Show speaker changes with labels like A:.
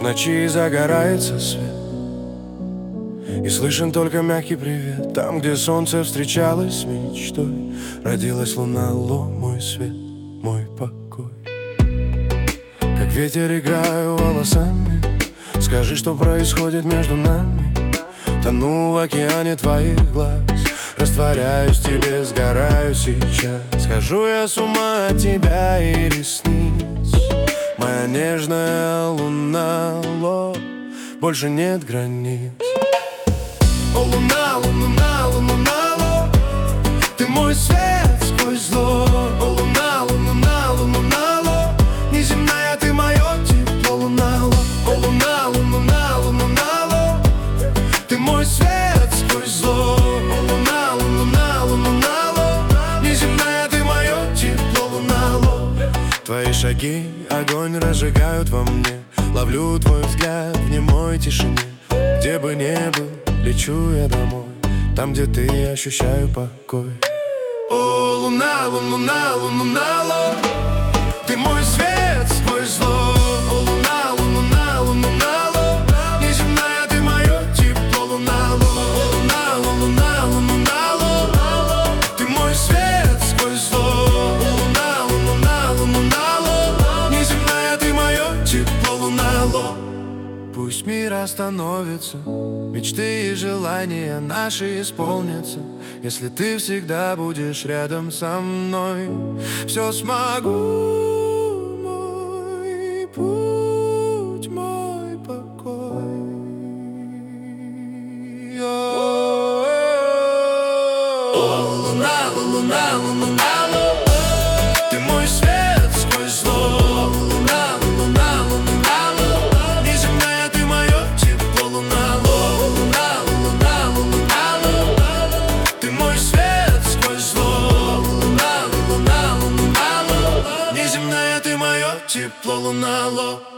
A: ночи загорается свет, и слышен только мягкий привет. Там, где солнце встречалось с мечтой, родилась луна, алло, мой свет, мой покой. Как ветер играю волосами, скажи, что происходит между нами. Тону в океане твоих глаз, растворяюсь в тебе, сгораю сейчас. Схожу я с ума от тебя и ресниц. Моя нежная луна, алло, больше нет границ. О, луна, луна, луна, алло, ты мой свет сквозь зло. О, луна, луна, луна, алло, неземная ты мое тепло, луна, алло. О, луна, луна, луна, алло, ты мой свет сквозь зло. О, луна, луна, луна, алло, неземная ты мое тепло, луна, алло. Твои шаги огонь разжигают во мне, ловлю твой взгляд в немой тишине. Где бы ни был, лечу я домой, там, где ты, ощущаю покой. О, луна, луна, луна, алло, ты мой свет сквозь зло. О, луна, луна, луна, алло, неземная ты мое тепло, луна, алло. О, луна, луна, луна, алло, ты мой свет сквозь зло. О, луна, луна, луна, алло, неземная ты мое тепло, луна, алло. Пусть мир остановится, мечты и желания наши исполнятся, если ты всегда будешь рядом со мной. Все смогу, мой путь, мой покой. О, луна, луна, луна, алло, ты мой свет сквозь зло. Тепло, луна, алло.